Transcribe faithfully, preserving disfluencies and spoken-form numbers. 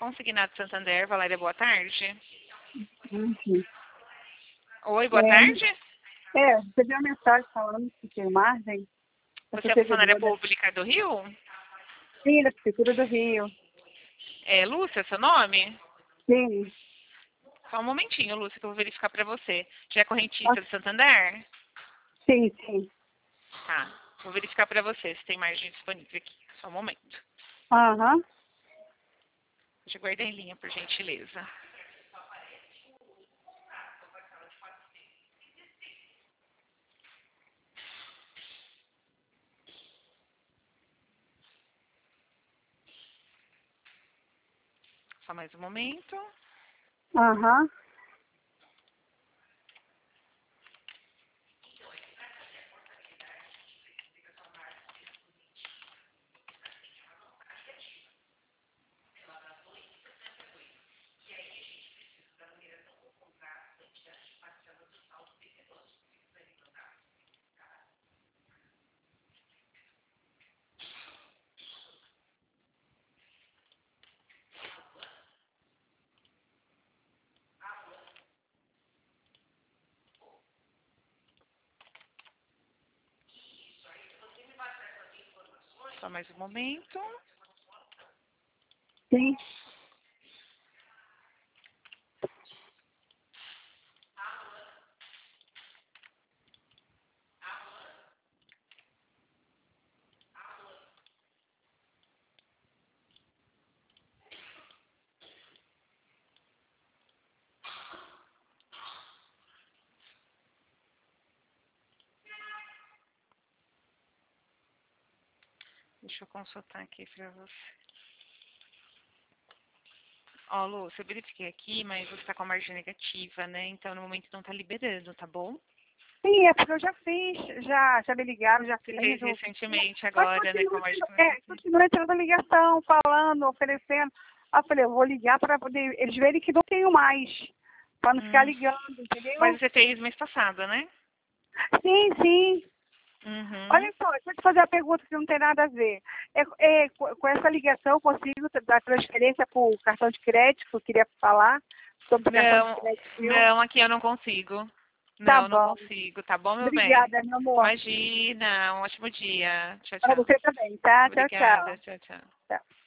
Consignado Santander. Valéria, boa tarde. Uhum. Oi, boa É, tarde. é, recebi uma mensagem falando que tem margem. Você é funcionária pública do Rio? Sim, da Prefeitura do Rio. É Lúcia, seu nome? Sim. Só um momentinho, Lúcia, que eu vou verificar pra você. Já é Ah, correntista do Santander? sim, sim. Tá. Vou verificar pra você se tem margem disponível aqui. Só um momento. Aham. Deixa eu guardar em linha, por gentileza. Só mais um momento. Aham. Só mais um momento. Sim. Deixa eu consultar aqui pra você. Ó, Lúcia, eu verifiquei aqui, mas você tá com a margem negativa, né? Então, no momento não tá liberando, tá bom? Sim, é porque eu já fiz, já, já me ligaram, já Você fiz. fez O... recentemente Mas agora, né, com a continua, margem entrando- é, negativa. continua entrando ligação, falando, oferecendo. Aí eu falei, eu vou ligar para poder eles verem que não tenho mais. Para não ficar Hum. ligando, Mas entendeu? você fez mês passado, né? Sim, sim. Uhum. Olha só, deixa eu te fazer uma pergunta que não tem nada a ver. É, é, com com essa ligação eu consigo dar transferência para o cartão de crédito, que eu queria falar sobre o cartão de Não, crédito meu. não, aqui eu não consigo. Tá Não, não bom. consigo, tá bom, meu bem? Obrigada, meu amor. Imagina, um ótimo dia. Tchau, Para tchau. você também, tá? Tchau, tchau. Obrigada, tchau, tchau. Tchau.